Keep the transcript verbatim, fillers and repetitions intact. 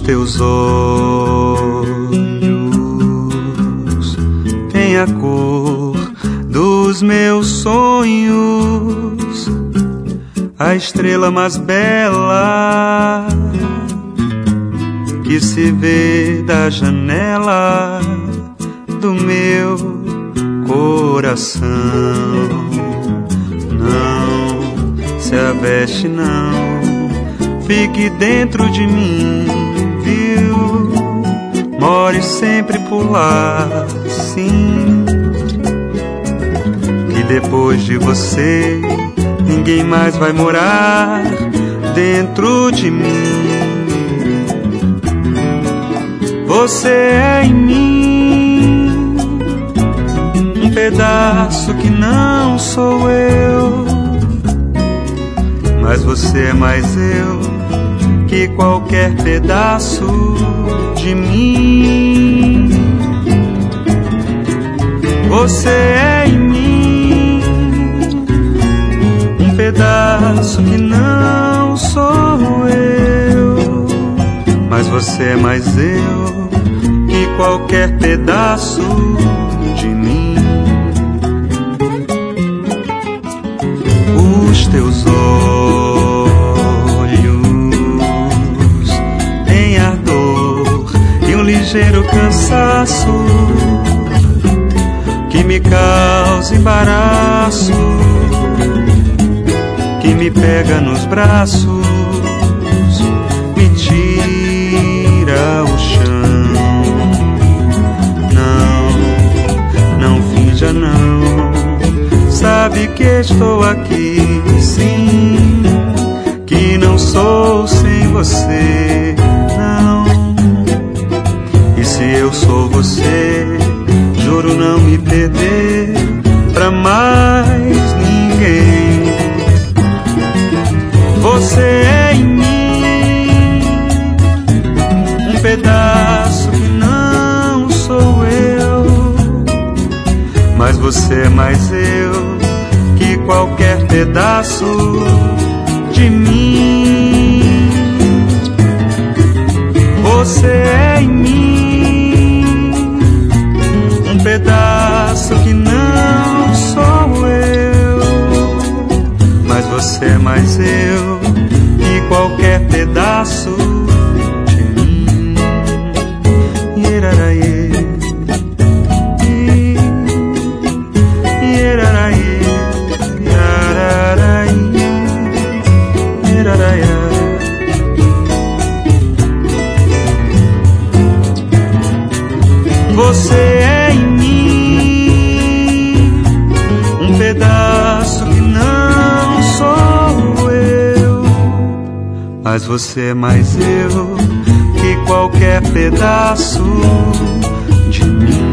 teus olhos têm a cor dos meus sonhos, a estrela mais bela que se vê da janela do meu coração. Não se aveste, não, fique dentro de mim, viu? More sempre por lá, sim. Que depois de você ninguém mais vai morar dentro de mim. Você é em mim um pedaço que não sou eu, mas você é mais eu que qualquer pedaço de mim. Você é em mim um pedaço que não sou eu, mas você é mais eu que qualquer pedaço de mim. Os teus olhos têm ardor e um ligeiro cansaço que me causa embaraço, que me pega nos braços, me tira o chão. Não, não finja não, sabe que estou aqui, sim, que não sou sem você, não. E se eu sou você, juro não me perder pra mais ninguém. Você é em mim um pedaço que não sou eu, mas você é mais eu que qualquer pedaço de mim. Você é em mim um pedaço que não sou eu, mas você é mais eu que qualquer pedaço de mim. Yeraraie, yeraraie, yararaie, yeraraie. Você é em mim um pedaço que não sou eu, mas você é mais eu que qualquer pedaço de mim.